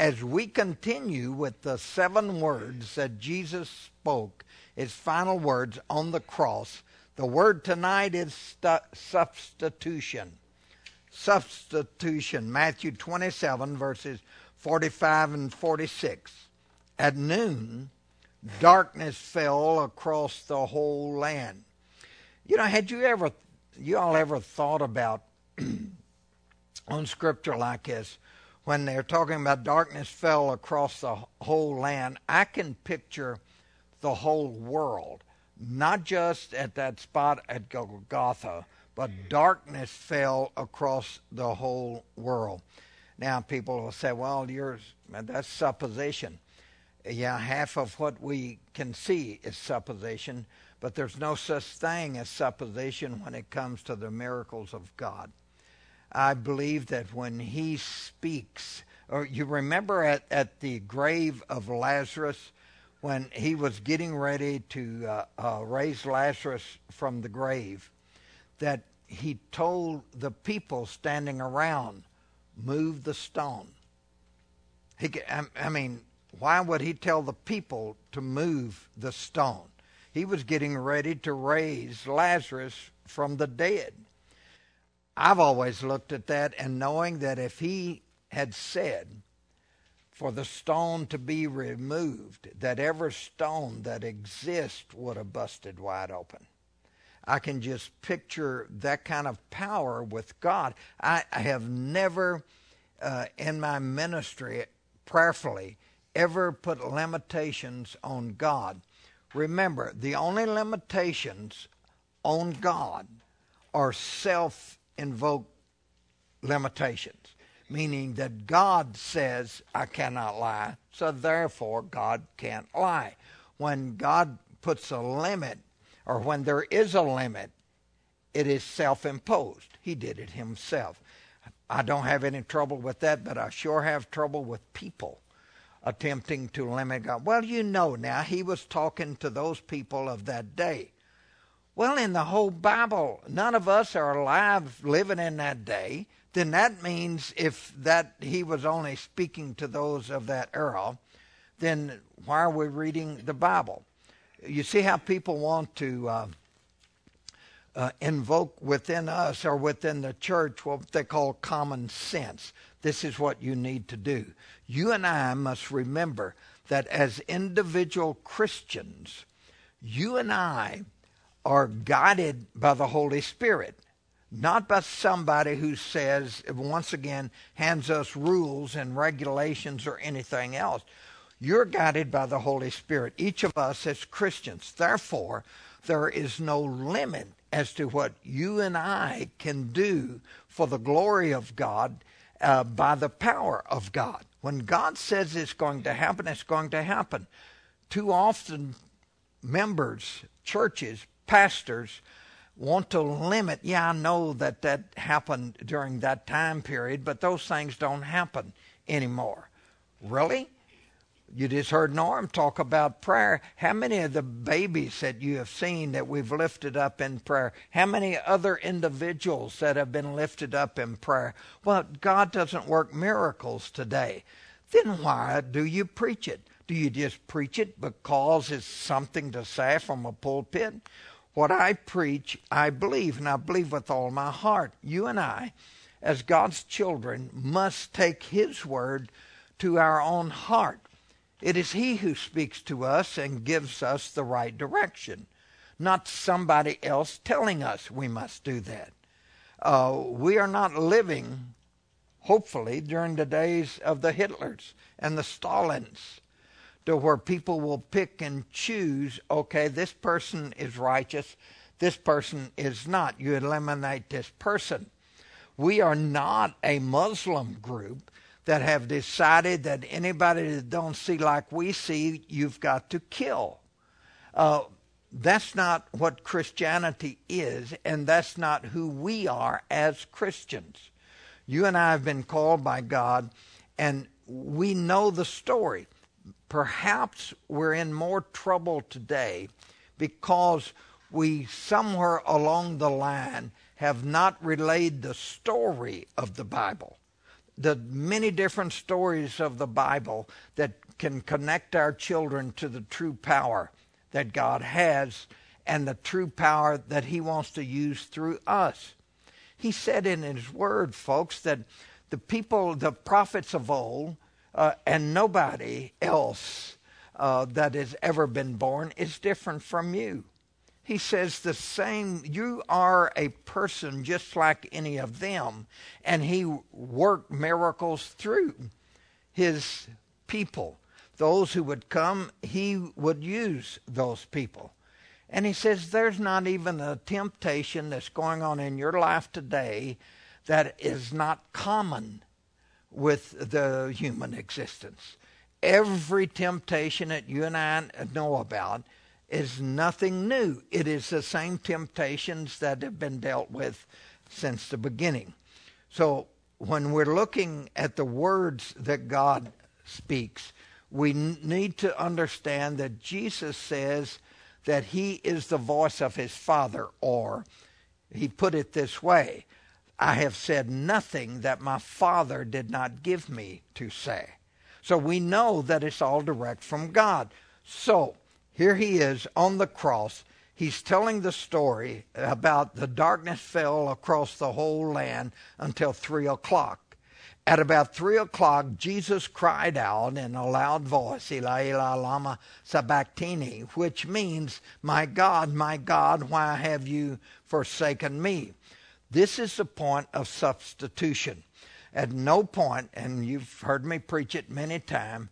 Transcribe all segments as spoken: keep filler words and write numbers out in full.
as we continue with the seven words that Jesus spoke, his final words on the cross, the word tonight is stu- substitution. Substitution. Matthew twenty-seven, verses forty-five and forty-six. At noon, darkness fell across the whole land. You know, had you ever, you all ever thought about on scripture like this, when they're talking about darkness fell across the whole land, I can picture the whole world, not just at that spot at Golgotha, but darkness fell across the whole world. Now people will say, well, you're, that's supposition. Yeah, half of what we can see is supposition, but there's no such thing as supposition when it comes to the miracles of God. I believe that when he speaks, or you remember at, at the grave of Lazarus, when he was getting ready to uh, uh, raise Lazarus from the grave, that he told the people standing around, move the stone. He, I, I mean, why would he tell the people to move the stone? He was getting ready to raise Lazarus from the dead. I've always looked at that and knowing that if he had said for the stone to be removed, that every stone that exists would have busted wide open. I can just picture that kind of power with God. I, I have never uh, in my ministry prayerfully ever put limitations on God. Remember, the only limitations on God are self-invoked limitations, meaning that God says, I cannot lie, so therefore God can't lie. When God puts a limit, or when there is a limit, it is self-imposed. He did it himself. I don't have any trouble with that, but I sure have trouble with people attempting to limit God. Well, you know now, he was talking to those people of that day. Well, in the whole Bible, none of us are alive living in that day. Then that means if that he was only speaking to those of that era, then why are we reading the Bible? You see how people want to uh, uh, invoke within us or within the church what they call common sense. This is what you need to do. You and I must remember that as individual Christians, you and I are guided by the Holy Spirit, not by somebody who says, once again, hands us rules and regulations or anything else. You're guided by the Holy Spirit, each of us as Christians. Therefore, there is no limit as to what you and I can do for the glory of God uh, by the power of God. When God says it's going to happen, it's going to happen. Too often, members, churches, pastors want to limit, yeah, I know that that happened during that time period, but those things don't happen anymore. Really? You just heard Norm talk about prayer. How many of the babies that you have seen that we've lifted up in prayer? How many other individuals that have been lifted up in prayer? Well, God doesn't work miracles today. Then why do you preach it? Do you just preach it because it's something to say from a pulpit? What I preach, I believe, and I believe with all my heart. You and I, as God's children, must take his word to our own heart. It is he who speaks to us and gives us the right direction, not somebody else telling us we must do that. Uh, we are not living, hopefully, during the days of the Hitlers and the Stalins, to where people will pick and choose, okay, this person is righteous, this person is not. You eliminate this person. We are not a Muslim group that have decided that anybody that don't see like we see, you've got to kill. Uh, that's not what Christianity is, and that's not who we are as Christians. You and I have been called by God, and we know the story. Perhaps we're in more trouble today because we somewhere along the line have not relayed the story of the Bible. the many different stories of the Bible that can connect our children to the true power that God has and the true power that he wants to use through us. He said in his word, folks, that the people, the prophets of old, uh, and nobody else uh, that has ever been born is different from you. He says the same, you are a person just like any of them, and he worked miracles through his people. Those who would come, he would use those people. And he says there's not even a temptation that's going on in your life today that is not common with the human existence. Every temptation that you and I know about is nothing new. It is the same temptations that have been dealt with since the beginning. So when we're looking at the words that God speaks, we need to understand that Jesus says that he is the voice of his Father, or he put it this way, I have said nothing that my Father did not give me to say. So we know that it's all direct from God. So here he is on the cross. He's telling the story about the darkness fell across the whole land until three o'clock. At about three o'clock, Jesus cried out in a loud voice, Eli, Eli, lama sabachthani, which means, my God, my God, why have you forsaken me? This is the point of substitution. At no point, and you've heard me preach it many times,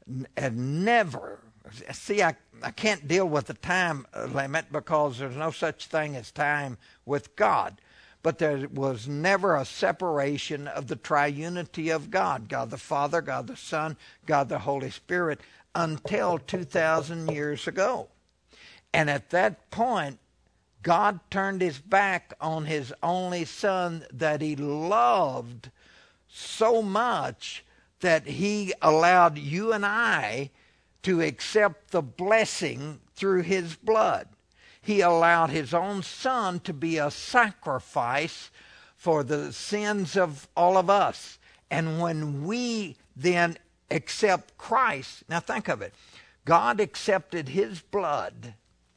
and never, see, I, I can't deal with the time limit because there's no such thing as time with God. But there was never a separation of the triunity of God, God the Father, God the Son, God the Holy Spirit, until two thousand years ago. And at that point, God turned his back on his only Son that he loved so much that he allowed you and I to accept the blessing through his blood. He allowed his own Son to be a sacrifice for the sins of all of us. And when we then accept Christ, now think of it, God accepted his blood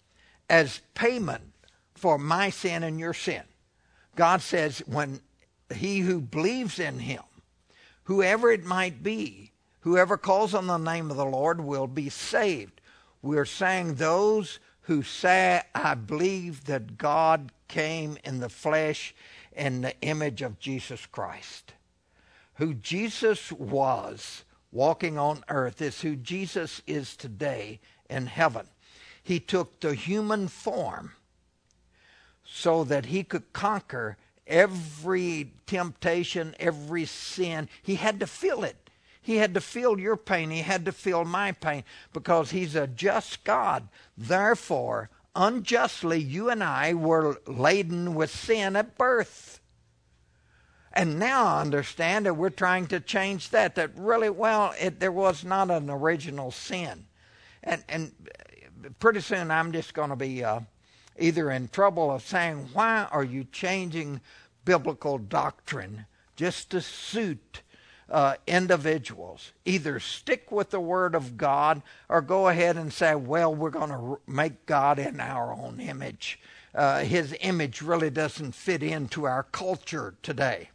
as payment for my sin and your sin. God says when he who believes in him, whoever it might be, whoever calls on the name of the Lord will be saved. We're saying those who say, I believe that God came in the flesh in the image of Jesus Christ. Who Jesus was walking on earth is who Jesus is today in heaven. He took the human form so that he could conquer every temptation, every sin. He had to feel it. He had to feel your pain. He had to feel my pain because he's a just God. Therefore, unjustly, you and I were laden with sin at birth. And now I understand that we're trying to change that. That really, well, it, there was not an original sin. And, and pretty soon I'm just going to be uh, either in trouble of saying, why are you changing biblical doctrine just to suit Uh, individuals? Either stick with the Word of God or go ahead and say, well, we're going to make God in our own image. Uh, his image really doesn't fit into our culture today.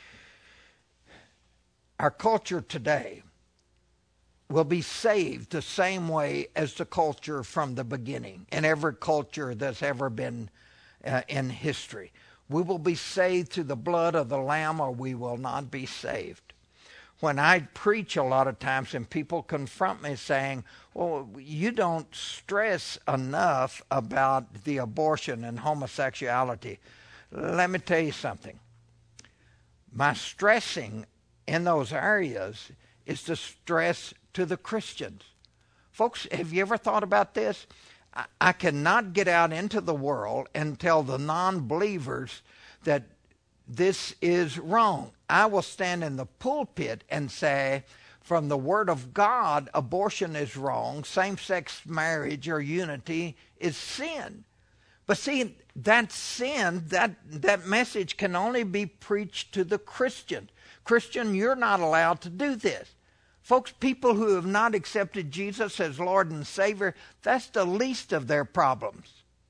Our culture today will be saved the same way as the culture from the beginning, in every culture that's ever been uh, in history. We will be saved through the blood of the Lamb, or we will not be saved. When I preach a lot of times and people confront me saying, well, you don't stress enough about the abortion and homosexuality. Let me tell you something. My stressing in those areas is to stress to the Christians. Folks, have you ever thought about this? I, I cannot get out into the world and tell the non-believers that this is wrong. I will stand in the pulpit and say, from the Word of God, abortion is wrong, same-sex marriage or unity is sin. But see, that sin, that, that message can only be preached to the Christian. Christian, you're not allowed to do this. Folks, people who have not accepted Jesus as Lord and Savior, that's the least of their problems.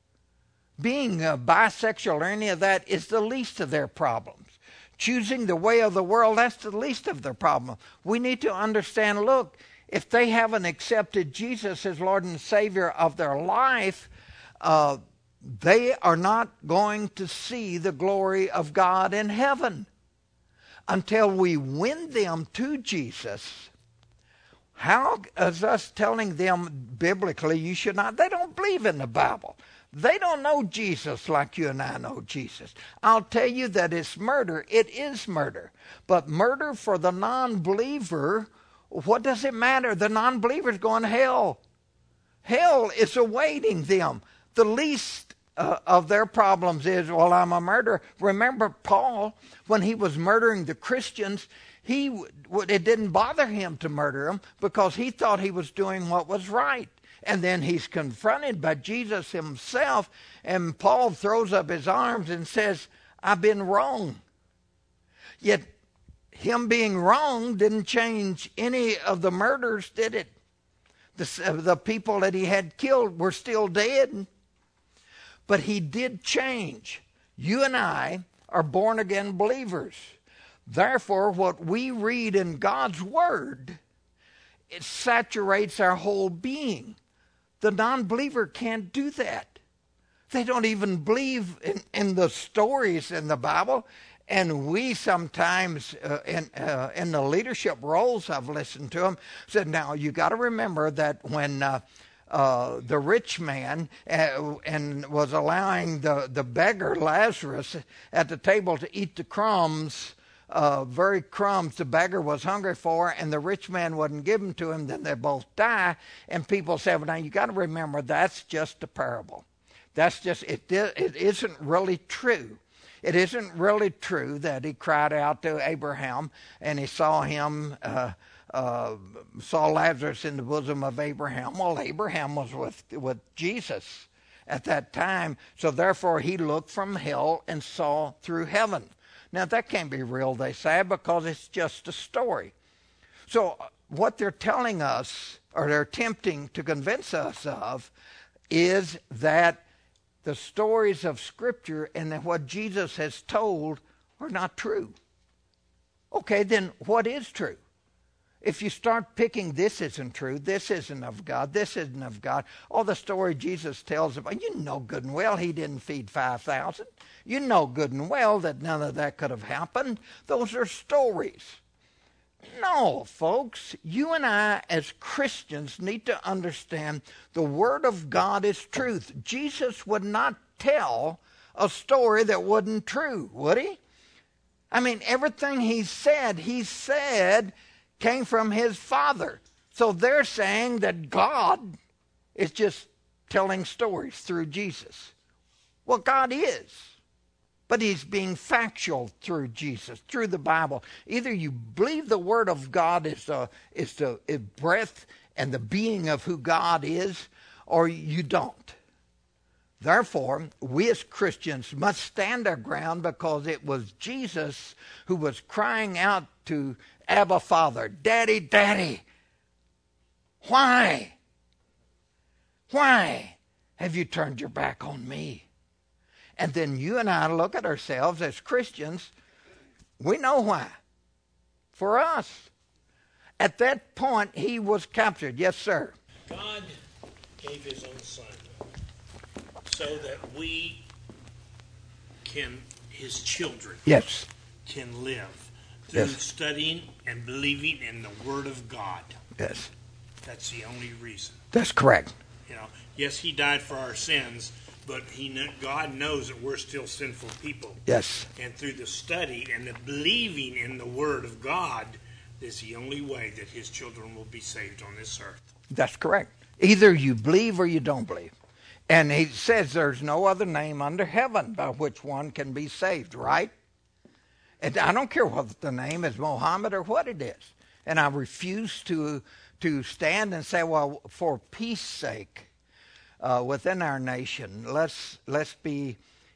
Being uh, bisexual or any of that is the least of their problems. Choosing the way of the world, that's the least of their problem. We need to understand, look, if they haven't accepted Jesus as Lord and Savior of their life, uh, they are not going to see the glory of God in heaven. Until we win them to Jesus, how is us telling them biblically you should not? They don't believe in the Bible. They don't know Jesus like you and I know Jesus. I'll tell you that it's murder. It is murder. But murder for the non-believer, what does it matter? The non-believer's going to hell. Hell is awaiting them. The least uh, of their problems is, well, I'm a murderer. Remember Paul, when he was murdering the Christians, he it didn't bother him to murder them because he thought he was doing what was right. And then he's confronted by Jesus himself, and Paul throws up his arms and says, I've been wrong. Yet him being wrong didn't change any of the murders, did it? The, the people that he had killed were still dead. But he did change. You and I are born-again believers. Therefore, what we read in God's Word, it saturates our whole being. The non-believer can't do that. They don't even believe in, in the stories in the Bible. And we sometimes, uh, in, uh, in the leadership roles, I've listened to them, said, now, you got to remember that when uh, uh, the rich man uh, and was allowing the, the beggar Lazarus at the table to eat the crumbs, Uh, very crumbs the beggar was hungry for, and the rich man wouldn't give them to him, then they both die. And people say, well, now you got to remember that's just a parable. That's just, it, it isn't really true. It isn't really true that he cried out to Abraham and he saw him, uh, uh, saw Lazarus in the bosom of Abraham. Well, Abraham was with, with Jesus at that time, so therefore he looked from hell and saw through heaven. Now, that can't be real, they say, because it's just a story. So what they're telling us, or they're attempting to convince us of, is that the stories of Scripture and that what Jesus has told are not true. Okay, then what is true? If you start picking this isn't true, this isn't of God, this isn't of God, all the story Jesus tells about, you know good and well he didn't feed five thousand. You know good and well that none of that could have happened. Those are stories. No, folks, you and I as Christians need to understand the Word of God is truth. Jesus would not tell a story that wasn't true, would he? I mean, everything he said, he said came from his Father. So they're saying that God is just telling stories through Jesus. Well, God is. But he's being factual through Jesus, through the Bible. Either you believe the Word of God is the, is the breath and the being of who God is, or you don't. Therefore, we as Christians must stand our ground because it was Jesus who was crying out to Abba Father, Daddy, Daddy, why? Why have you turned your back on me? And then you and I look at ourselves as Christians, we know why. For us. At that point, he was captured. Yes, sir. God gave his own Son so that we can, his children, yes, can live through yes. studying and believing in the Word of God. Yes. That's the only reason. That's correct. You know, yes, he died for our sins, but he, God knows that we're still sinful people. Yes. And through the study and the believing in the Word of God is the only way that his children will be saved on this earth. That's correct. Either you believe or you don't believe. And he says there's no other name under heaven by which one can be saved, right? And I don't care what the name is, Mohammed or what it is. And I refuse to, to stand and say, well, for peace sake, Uh, within our nation, let's let's be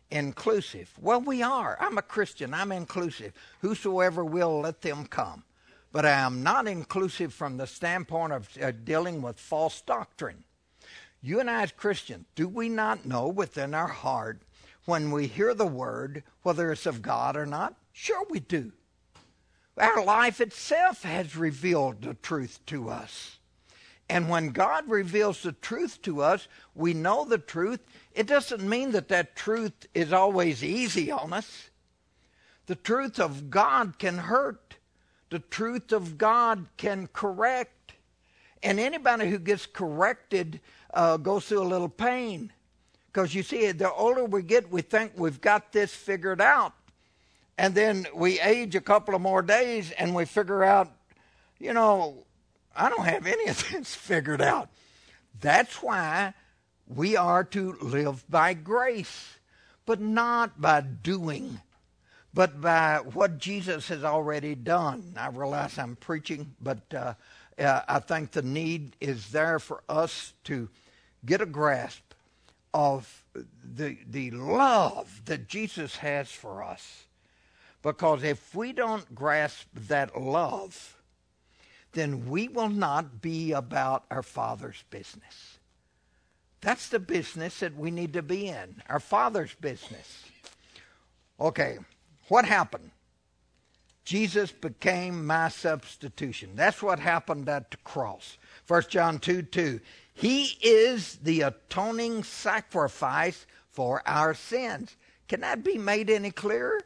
inclusive. Well, we are. I'm a Christian. I'm inclusive. Whosoever will, let them come. But I am not inclusive from the standpoint of uh, dealing with false doctrine. You and I as Christians, do we not know within our heart when we hear the word, whether it's of God or not? Sure we do. Our life itself has revealed the truth to us. And when God reveals the truth to us, we know the truth. It doesn't mean that that truth is always easy on us. The truth of God can hurt. The truth of God can correct. And anybody who gets corrected uh, goes through a little pain. Because you see, the older we get, we think we've got this figured out. And then we age a couple of more days and we figure out, you know, I don't have any of this figured out. That's why we are to live by grace, but not by doing, but by what Jesus has already done. I realize I'm preaching, but uh, uh, I think the need is there for us to get a grasp of the the love that Jesus has for us. Because if we don't grasp that love, then we will not be about our Father's business. That's the business that we need to be in, our Father's business. Okay, what happened? Jesus became my substitution. That's what happened at the cross. First John two two. He is the atoning sacrifice for our sins. Can that be made any clearer?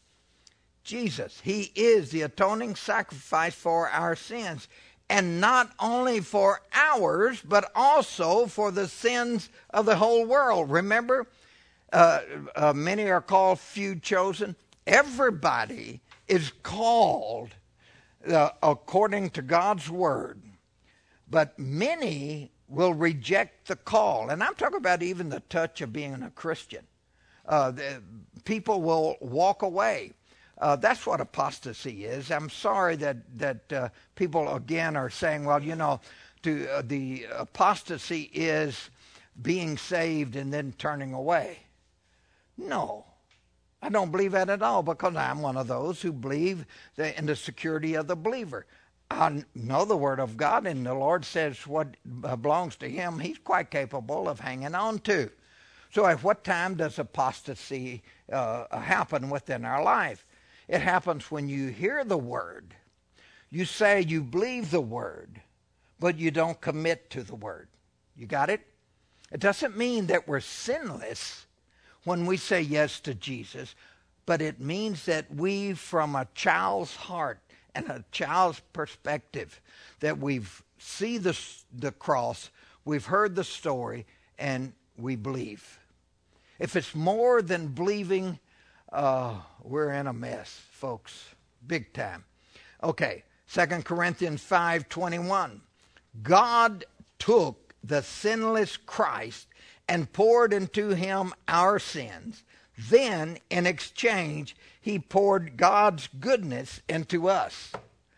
Jesus, he is the atoning sacrifice for our sins. And not only for ours, but also for the sins of the whole world. Remember, uh, uh, many are called, few chosen. Everybody is called uh, according to God's word. But many will reject the call. And I'm talking about even the touch of being a Christian. Uh, the, people will walk away. Uh, that's what apostasy is. I'm sorry that that uh, people again are saying, well, you know, to uh, the apostasy is being saved and then turning away. No, I don't believe that at all, because I'm one of those who believe that in the security of the believer. I know the Word of God, and the Lord says what belongs to Him, He's quite capable of hanging on to. So at what time does apostasy uh, happen within our life? It happens when you hear the Word. You say you believe the Word, but you don't commit to the Word. You got it? It doesn't mean that we're sinless when we say yes to Jesus, but it means that we, from a child's heart and a child's perspective, that we've seen the, the cross, we've heard the story, and we believe. If it's more than believing, Uh, we're in a mess, folks, big time. Okay, Second Corinthians five twenty-one. God took the sinless Christ and poured into him our sins. Then, in exchange, he poured God's goodness into us.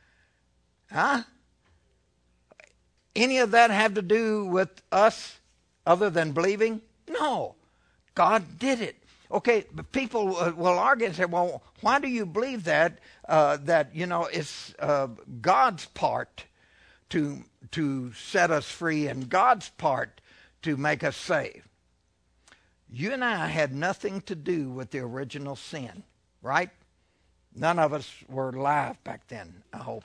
Huh? Any of that have to do with us other than believing? No. God did it. Okay, but people uh, will argue and say, well, why do you believe that? Uh, that, you know, it's uh, God's part to to set us free and God's part to make us saved. You and I had nothing to do with the original sin, right? None of us were alive back then, I hope.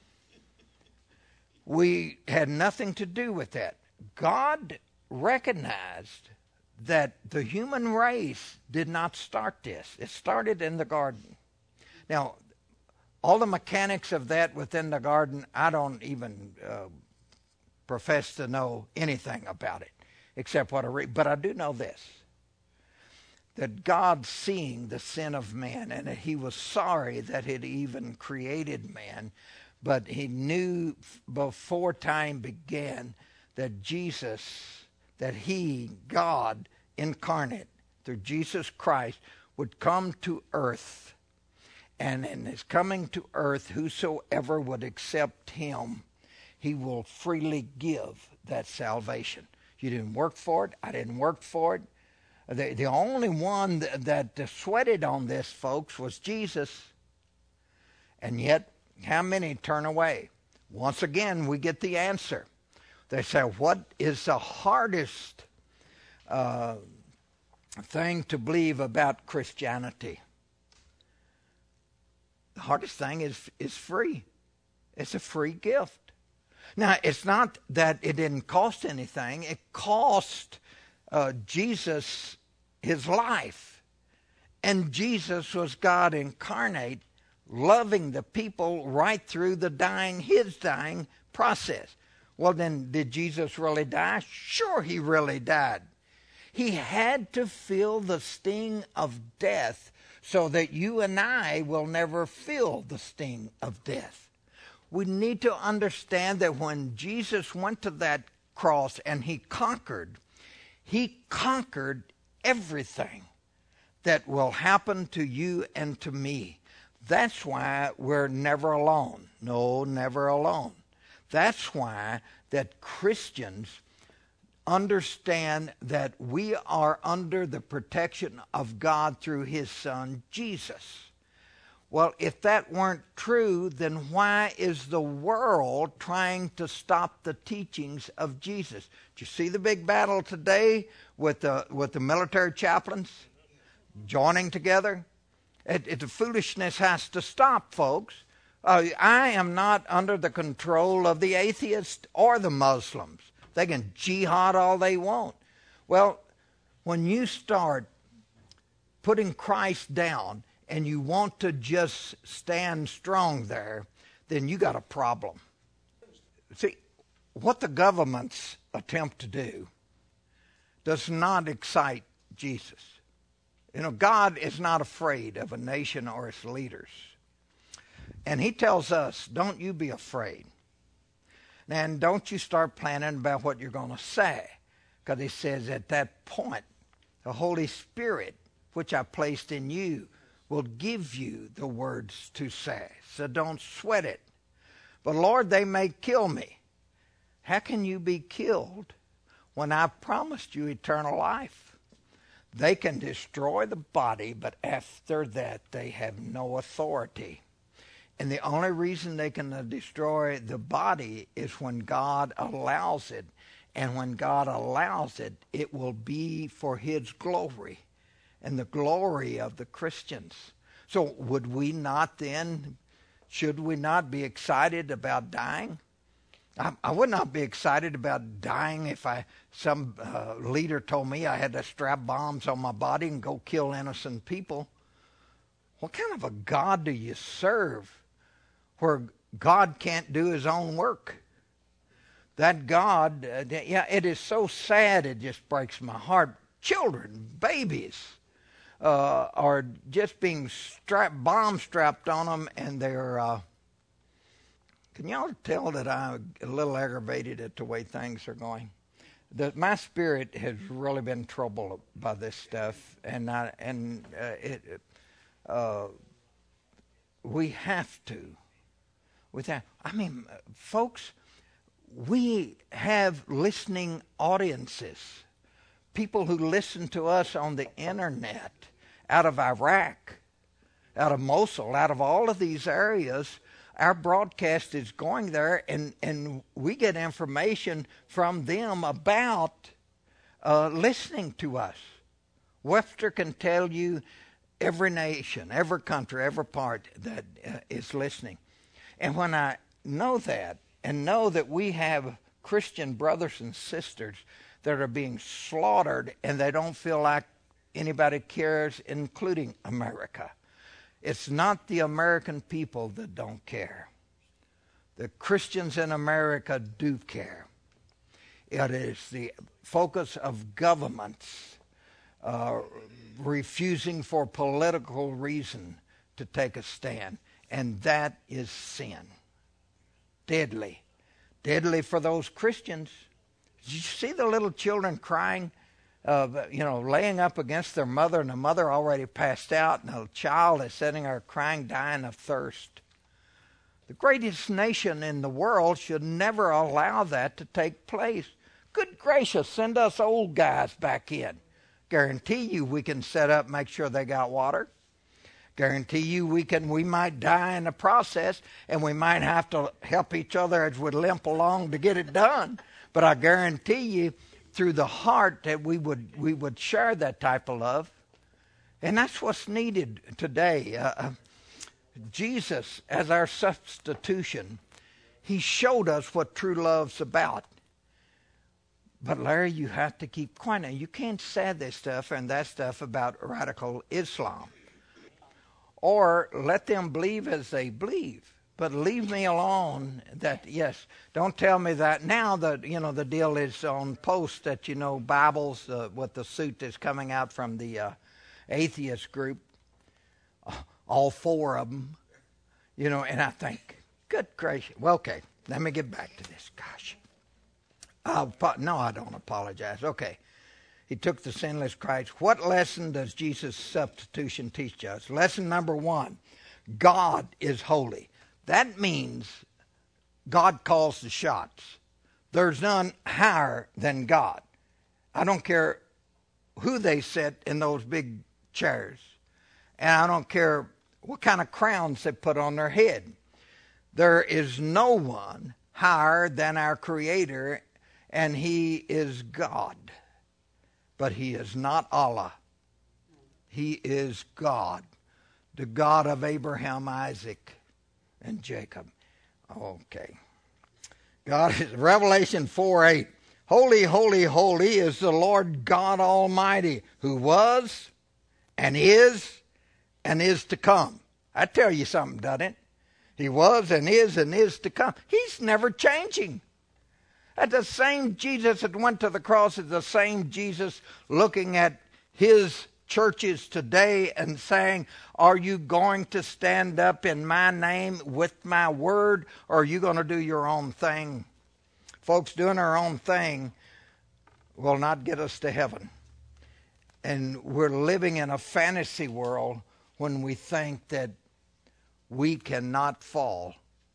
We had nothing to do with that. God recognized that the human race did not start this. It started in the garden. Now, all the mechanics of that within the garden, I don't even uh, profess to know anything about it, except what I read. But I do know this, that God, seeing the sin of man, and that he was sorry that he had even created man, but he knew before time began that Jesus, that he, God incarnate, through Jesus Christ, would come to earth. And in his coming to earth, whosoever would accept him, he will freely give that salvation. You didn't work for it. I didn't work for it. The, the only one that, that sweated on this, folks, was Jesus. And yet, how many turn away? Once again, we get the answer. They say, what is the hardest uh, thing to believe about Christianity? The hardest thing is, is free. It's a free gift. Now, it's not that it didn't cost anything. It cost uh, Jesus his life. And Jesus was God incarnate, loving the people right through the dying, his dying process. Well, then, did Jesus really die? Sure, he really died. He had to feel the sting of death so that you and I will never feel the sting of death. We need to understand that when Jesus went to that cross and he conquered, he conquered everything that will happen to you and to me. That's why we're never alone. No, never alone. That's why that Christians understand that we are under the protection of God through his Son, Jesus. Well, if that weren't true, then why is the world trying to stop the teachings of Jesus? Do you see the big battle today with the, with the military chaplains joining together? It, it, the foolishness has to stop, folks. Uh, I am not under the control of the atheists or the Muslims. They can jihad all they want. Well, when you start putting Christ down and you want to just stand strong there, then you got a problem. See, what the governments attempt to do does not excite Jesus. You know, God is not afraid of a nation or its leaders. And he tells us, don't you be afraid. And don't you start planning about what you're going to say. Because he says at that point, the Holy Spirit, which I placed in you, will give you the words to say. So don't sweat it. But Lord, they may kill me. How can you be killed when I promised you eternal life? They can destroy the body, but after that they have no authority. And the only reason they can destroy the body is when God allows it. And when God allows it, it will be for his glory and the glory of the Christians. So would we not then, should we not be excited about dying? I, I would not be excited about dying if I some uh, leader told me I had to strap bombs on my body and go kill innocent people. What kind of a God do you serve where God can't do his own work? That God, uh, yeah, it is so sad, it just breaks my heart. Children, babies, uh, are just being strapped, bomb strapped on them, and they're, uh, can y'all tell that I'm a little aggravated at the way things are going? That my spirit has really been troubled by this stuff, and I, and uh, it, uh, we have to. With that, I mean, folks, we have listening audiences, people who listen to us on the internet, out of Iraq, out of Mosul, out of all of these areas. Our broadcast is going there, and, and we get information from them about uh, listening to us. Webster can tell you every nation, every country, every part that uh, is listening. And when I know that, and know that we have Christian brothers and sisters that are being slaughtered, and they don't feel like anybody cares, including America. It's not the American people that don't care. The Christians in America do care. It is the focus of governments uh, refusing for political reason to take a stand. And that is sin. Deadly. Deadly for those Christians. Did you see the little children crying? Uh, you know, laying up against their mother, and the mother already passed out, and the child is sitting there crying, dying of thirst. The greatest nation in the world should never allow that to take place. Good gracious, send us old guys back in. Guarantee you we can set up, make sure they got water. Guarantee you we can. We might die in the process, and we might have to help each other as we limp along to get it done. But I guarantee you, through the heart, that we would we would share that type of love, and that's what's needed today. Uh, Jesus, as our substitution, he showed us what true love's about. But Larry, you have to keep quiet. Now, you can't say this stuff and that stuff about radical Islam. Or let them believe as they believe. But leave me alone that, yes, don't tell me that. Now, the, you know, the deal is on post that, you know, Bibles, uh, with the suit that's coming out from the uh, atheist group, all four of them, you know, and I think, good gracious. Well, okay, let me get back to this. Gosh. I'll, no, I don't apologize. Okay. He took the sinless Christ. What lesson does Jesus' substitution teach us? Lesson number one, God is holy. That means God calls the shots. There's none higher than God. I don't care who they sit in those big chairs. And I don't care what kind of crowns they put on their head. There is no one higher than our Creator, and He is God. But He is not Allah. He is God, the God of Abraham, Isaac, and Jacob. Okay. God is Revelation four eight. Holy, holy, holy is the Lord God Almighty, who was and is and is to come. I tell you something, doesn't it? He was and is and is to come. He's never changing. At the same Jesus that went to the cross is the same Jesus looking at his churches today and saying, are you going to stand up in my name with my word, or are you going to do your own thing? Folks, doing our own thing will not get us to heaven. And we're living in a fantasy world when we think that we cannot fall.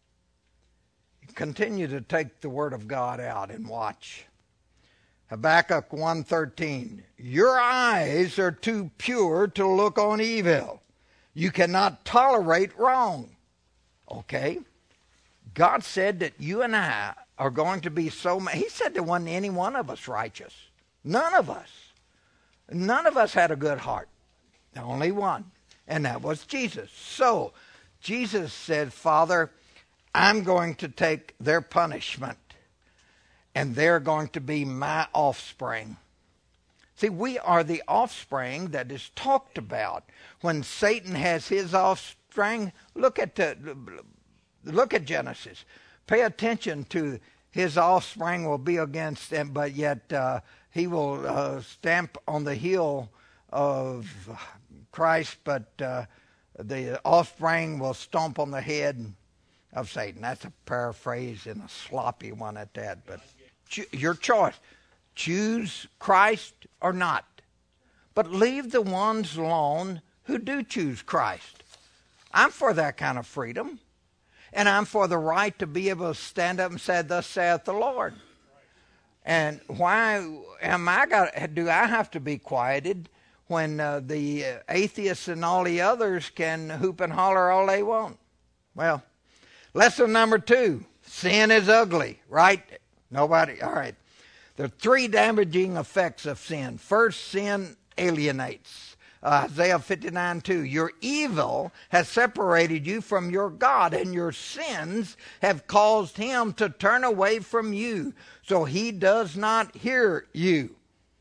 Continue to take the Word of God out and watch. Habakkuk one thirteen. Your eyes are too pure to look on evil. You cannot tolerate wrong. Okay. God said that you and I are going to be so... He said there wasn't any one of us righteous. None of us. None of us had a good heart. Only one. And that was Jesus. So, Jesus said, Father, I'm going to take their punishment, and they're going to be my offspring. See, we are the offspring that is talked about. When Satan has his offspring, look at the, look at Genesis. Pay attention to his offspring will be against them, but yet uh, he will uh, stamp on the heel of Christ, but uh, the offspring will stomp on the head of Satan. That's a paraphrase and a sloppy one at that, but cho- your choice. Choose Christ or not. But leave the ones alone who do choose Christ. I'm for that kind of freedom. And I'm for the right to be able to stand up and say, thus saith the Lord. And why am I got, do I have to be quieted when uh, the atheists and all the others can hoop and holler all they want? Well, lesson number two, sin is ugly, right? Nobody, all right. There are three damaging effects of sin. First, sin alienates. Uh, Isaiah fifty-nine two, your evil has separated you from your God, and your sins have caused him to turn away from you, so he does not hear you.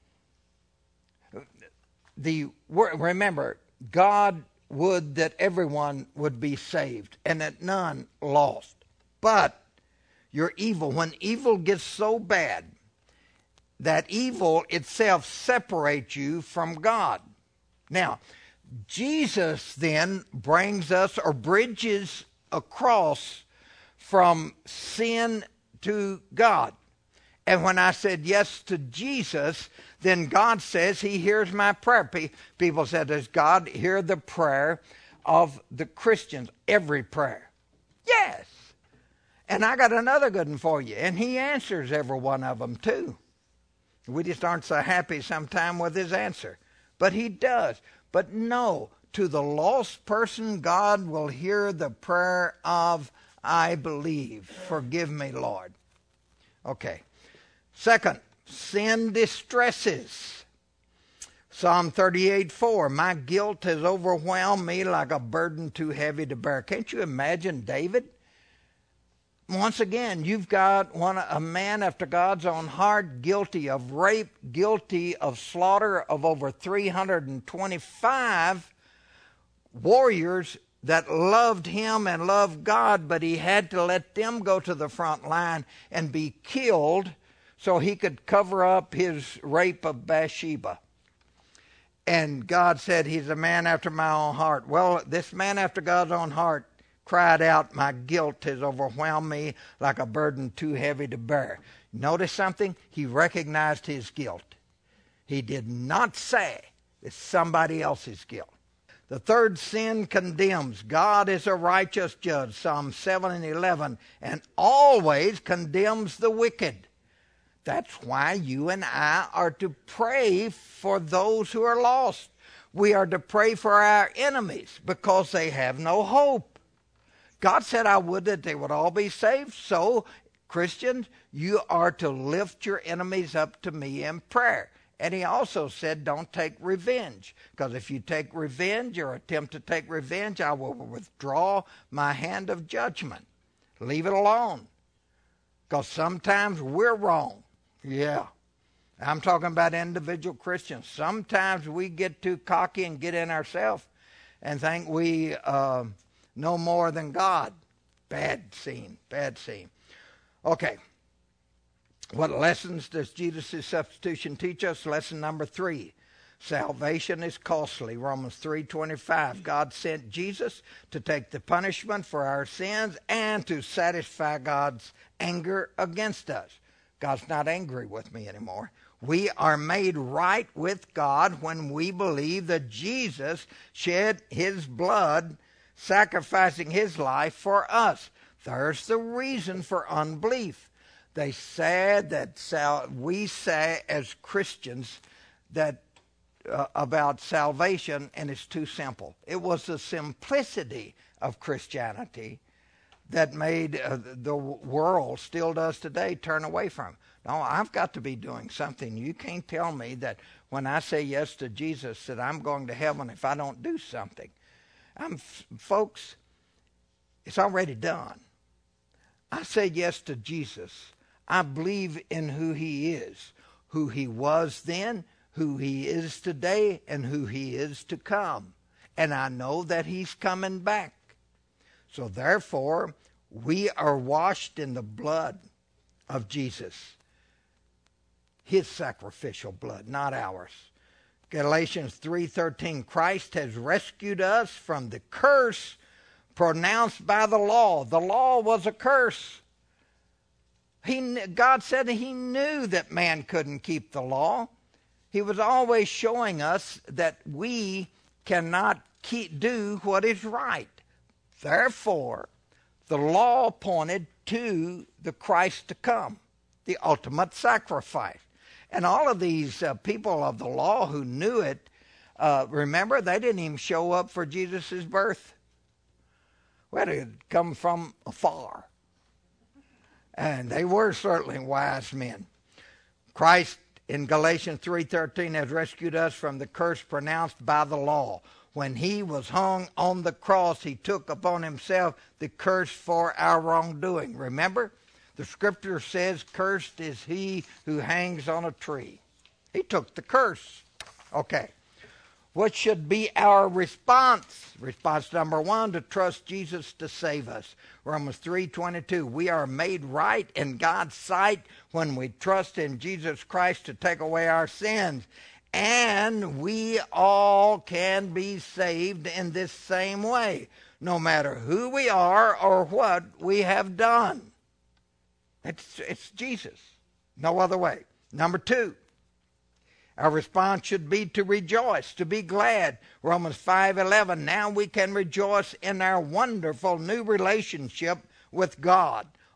The remember, God would that everyone would be saved and that none lost. But your evil, when evil gets so bad that evil itself separates you from God. Now, Jesus then brings us or bridges across from sin to God. And when I said yes to Jesus, then God says he hears my prayer. People said, does God hear the prayer of the Christians? Every prayer. Yes. And I got another good one for you. And he answers every one of them too. We just aren't so happy sometime with his answer. But he does. But no, to the lost person, God will hear the prayer of, I believe. Forgive me, Lord. Okay. Second, sin distresses. Psalm thirty-eight four, my guilt has overwhelmed me like a burden too heavy to bear. Can't you imagine David? Once again, you've got one a man after God's own heart, guilty of rape, guilty of slaughter of over three hundred twenty-five warriors that loved him and loved God, but he had to let them go to the front line and be killed so he could cover up his rape of Bathsheba. And God said, he's a man after my own heart. Well, this man after God's own heart cried out, my guilt has overwhelmed me like a burden too heavy to bear. Notice something? He recognized his guilt. He did not say it's somebody else's guilt. The third sin condemns. God is a righteous judge, Psalm seven and eleven, and always condemns the wicked. That's why you and I are to pray for those who are lost. We are to pray for our enemies because they have no hope. God said I would that they would all be saved. So, Christians, you are to lift your enemies up to me in prayer. And he also said, don't take revenge. Because if you take revenge or attempt to take revenge, I will withdraw my hand of judgment. Leave it alone. Because sometimes we're wrong. Yeah. I'm talking about individual Christians. Sometimes we get too cocky and get in ourselves and think we uh, know more than God. Bad scene. Bad scene. Okay. What lessons does Jesus' substitution teach us? Lesson number three. Salvation is costly. Romans three twenty-five. God sent Jesus to take the punishment for our sins and to satisfy God's anger against us. God's not angry with me anymore. We are made right with God when we believe that Jesus shed his blood, sacrificing his life for us. There's the reason for unbelief. They said that sal- we say as Christians that uh, about salvation, and it's too simple. It was the simplicity of Christianity that made uh, the world, still does today, turn away from. No, I've got to be doing something. You can't tell me that when I say yes to Jesus that I'm going to heaven if I don't do something. I'm, folks, it's already done. I say yes to Jesus. I believe in who he is, who he was then, who he is today, and who he is to come. And I know that he's coming back. So therefore, we are washed in the blood of Jesus. His sacrificial blood, not ours. Galatians three thirteen, Christ has rescued us from the curse pronounced by the law. The law was a curse. He, God said he knew that man couldn't keep the law. He was always showing us that we cannot keep, do what is right. Therefore, the law pointed to the Christ to come, the ultimate sacrifice. And all of these uh, people of the law who knew it, uh, remember, they didn't even show up for Jesus' birth. Well, it had come from afar. And they were certainly wise men. Christ in Galatians three thirteen has rescued us from the curse pronounced by the law. When he was hung on the cross, he took upon himself the curse for our wrongdoing. Remember, the scripture says, cursed is he who hangs on a tree. He took the curse. Okay. What should be our response? Response number one, to trust Jesus to save us. Romans three twenty-two, we are made right in God's sight when we trust in Jesus Christ to take away our sins. And we all can be saved in this same way, no matter who we are or what we have done. It's, it's Jesus. No other way. Number two, our response should be to rejoice, to be glad. Romans five eleven, now we can rejoice in our wonderful new relationship with God.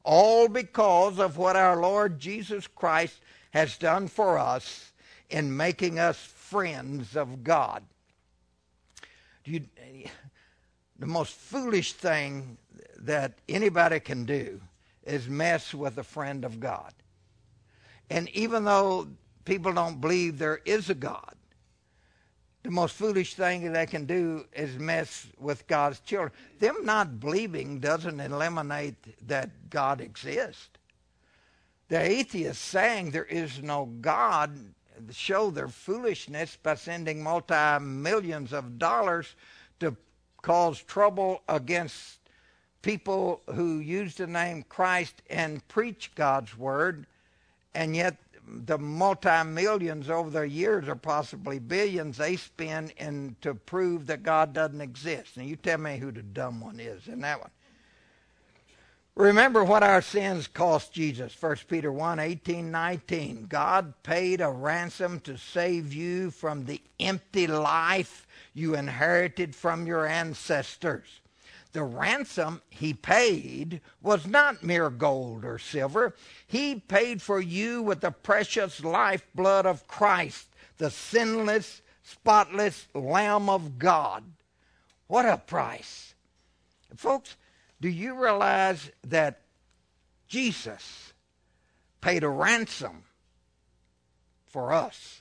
all because of what our Lord Jesus Christ has done for us in making us friends of God. You, the most foolish thing that anybody can do is mess with a friend of God. And even though people don't believe there is a God, the most foolish thing that they can do is mess with God's children. Them not believing doesn't eliminate that God exists. The atheists saying there is no God show their foolishness by sending multi-millions of dollars to cause trouble against people who use the name Christ and preach God's word, and yet the multi-millions over the years, or possibly billions, they spend in to prove that God doesn't exist. Now you tell me who the dumb one is in that one. Remember what our sins cost Jesus. First Peter one, eighteen, nineteen. God paid a ransom to save you from the empty life you inherited from your ancestors. The ransom he paid was not mere gold or silver. He paid for you with the precious lifeblood of Christ, the sinless, spotless Lamb of God. What a price. Folks, do you realize that Jesus paid a ransom for us?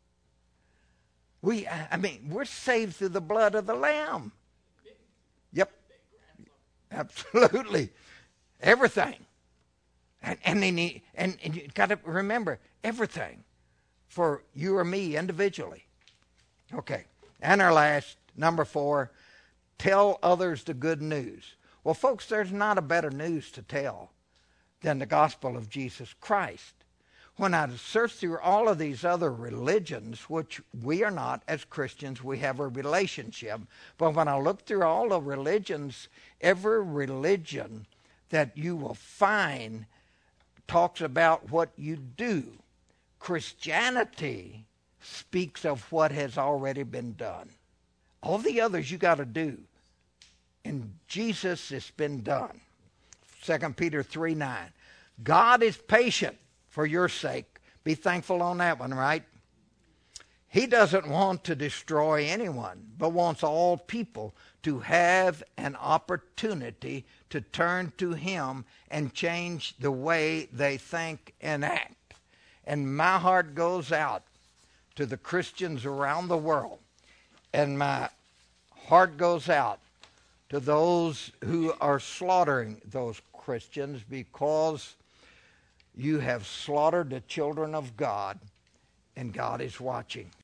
We, I mean, we're saved through the blood of the Lamb. Yep. Absolutely. Everything. And and, and, and, and you got to remember, everything for you or me individually. Okay. And our last, number four, tell others the good news. Well, folks, there's not a better news to tell than the gospel of Jesus Christ. When I search through all of these other religions, which we are not as Christians, we have a relationship. But when I look through all the religions, every religion that you will find talks about what you do. Christianity speaks of what has already been done. All the others you got to do. In Jesus, it's been done. Second Peter three nine. God is patient for your sake. Be thankful on that one, right? He doesn't want to destroy anyone, but wants all people to have an opportunity to turn to him and change the way they think and act. And my heart goes out to the Christians around the world, and my heart goes out to those who are slaughtering those Christians, because you have slaughtered the children of God, and God is watching.